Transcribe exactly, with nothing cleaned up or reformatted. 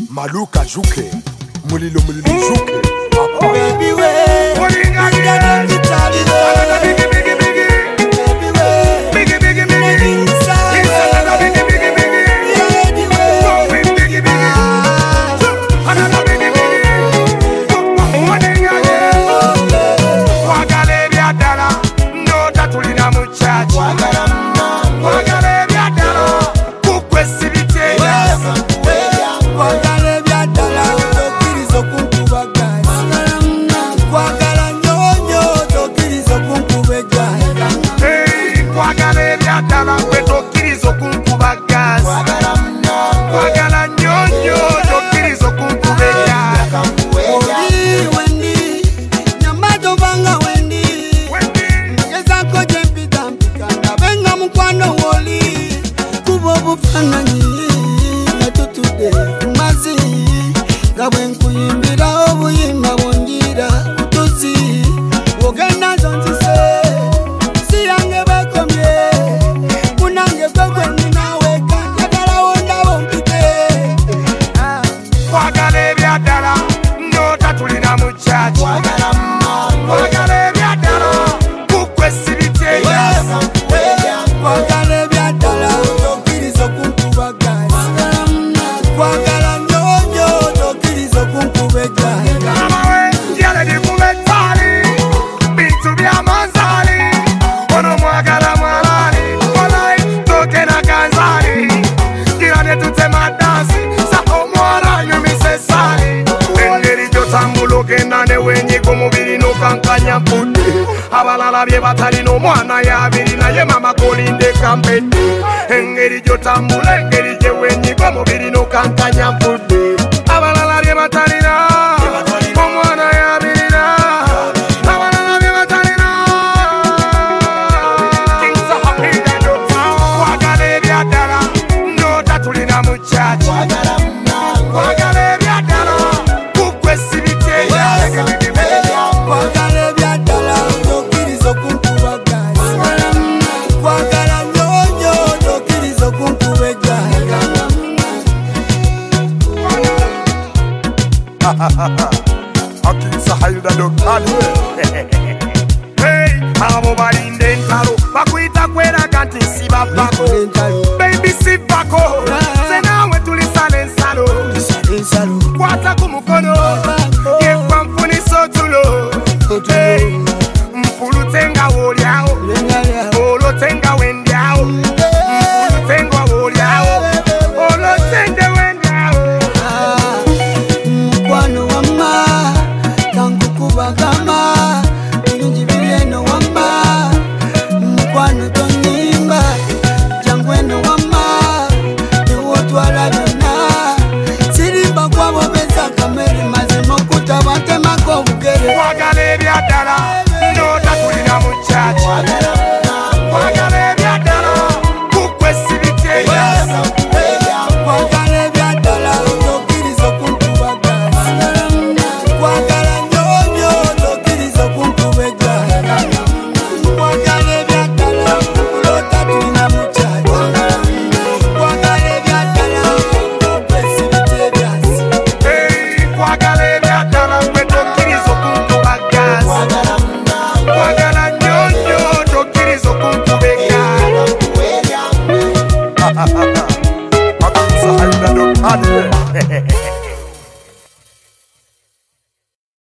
Maluka Juke, Mulilo Mulilo Juke. Baby way, abalala bye batalina omwana yabiri naye mama kolinde kampedde engeri gyotambula engeri gye wenyiga omubiri nokankanya mpudde abalala bye batalina omwana yabirina abalala bye batalina kwagala ebyaddala nota tulina mu kyaki kwagala ebyaddala kukwe sibiteya Akinsa hayuda dokali. Hey, abo balinde ntalo bakwita kweraga nti sibavako baby sivako senawe tulisala ensalo kwata ku mukono yekwa nfunisa otulo mpulutenga woolyawo olotenga wendyawo mpulutenga woolyawo olotende wendyawo mukwano wamma kankukubagamba birungi biryeno wamma mukwano tonimba jangweno wamma niwotwala byonna sirimba kwabo beza kamere mazima okutaba ntemako obugere kwagala ebyaddala nota tulina mu kyaki kwagala ebyaddala kukwe sibiteya kwagala ebyaddala tokkiriza okunkubagana kwagala nyonyo tokkiriza okunkubegana kwagala ebyaddala kulota tulina mu kyaki kwagala ebyaddala okwesibita ebyasi kwagala ebyaddala gwe tokkiriza okunkubagazi kwagala nyonyo tokkiriza okunkubegana Akinsa hayuda dokali.